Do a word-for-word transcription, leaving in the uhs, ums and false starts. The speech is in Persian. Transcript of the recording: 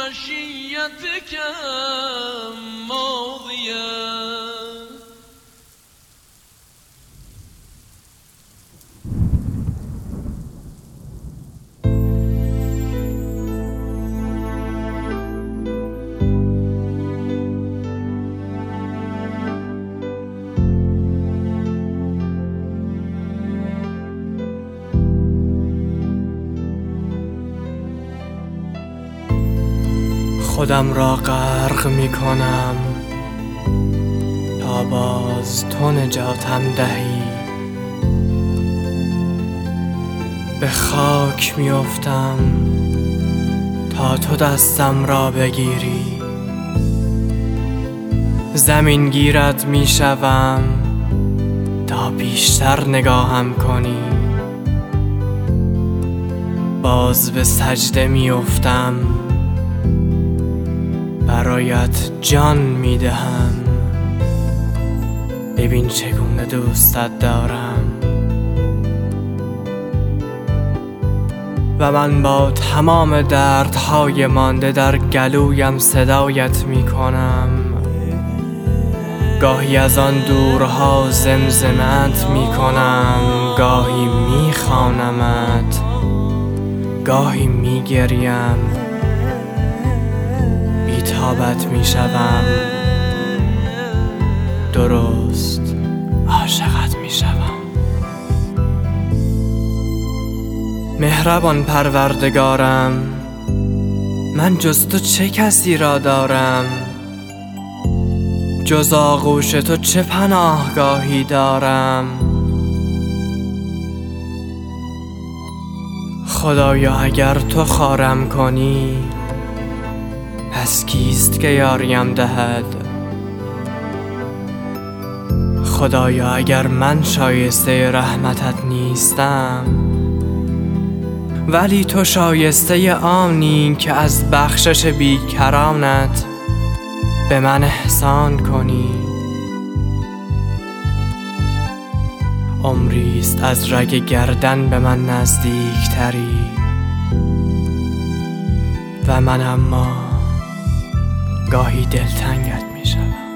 مشيتك ماضية. خودم را غرق می کنم تا باز تو نجاتم دهی. به خاک می افتم تا تو دستم را بگیری. زمین گیرت می شوم تا بیشتر نگاهم کنی. باز به سجده می افتم برایت جان می دهم. ببین چگونه دوستت دارم و من با تمام دردهای مانده در گلویم صدایت می کنم. گاهی از آن دورها زمزمت می کنم، گاهی می خوانمت، گاهی می گریم، بی‌تابت می شوم، درست عاشقت می شوم. مهربان پروردگارم، من جز تو چه کسی را دارم؟ جز آغوش تو چه پناهگاهی دارم؟ خدایا اگر تو خوارم کنی، پس کیست که یاریم دهد؟ خدایا اگر من شایسته رحمتت نیستم، ولی تو شایسته آنی که از بخشش بیکرانت به من احسان کنی. عمریست از رگ گردن به من نزدیک تری و من اما گاهی دلتنگت می شوم.